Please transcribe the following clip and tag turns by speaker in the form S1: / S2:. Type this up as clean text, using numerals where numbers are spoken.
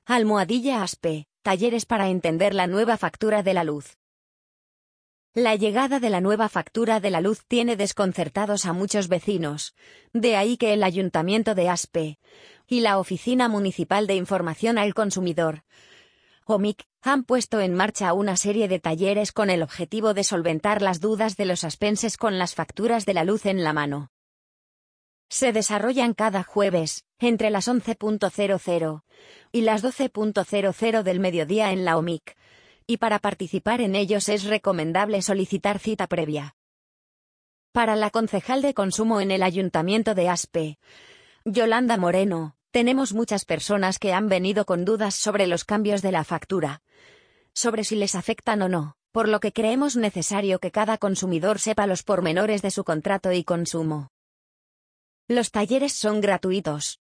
S1: Almohadilla ASPE, talleres para entender la nueva factura de la luz. La llegada de la nueva factura de la luz tiene desconcertados a muchos vecinos, de ahí que el Ayuntamiento de ASPE y la Oficina Municipal de Información al Consumidor, OMIC, han puesto en marcha una serie de talleres con el objetivo de solventar las dudas de los aspenses con las facturas de la luz en la mano. Se desarrollan cada jueves, entre las 11:00 y las 12:00 del mediodía en la OMIC, y para participar en ellos es recomendable solicitar cita previa. Para la concejal de consumo en el Ayuntamiento de ASPE, Yolanda Moreno, tenemos muchas personas que han venido con dudas sobre los cambios de la factura, sobre si les afectan o no, por lo que creemos necesario que cada consumidor sepa los pormenores de su contrato y consumo. Los talleres son gratuitos,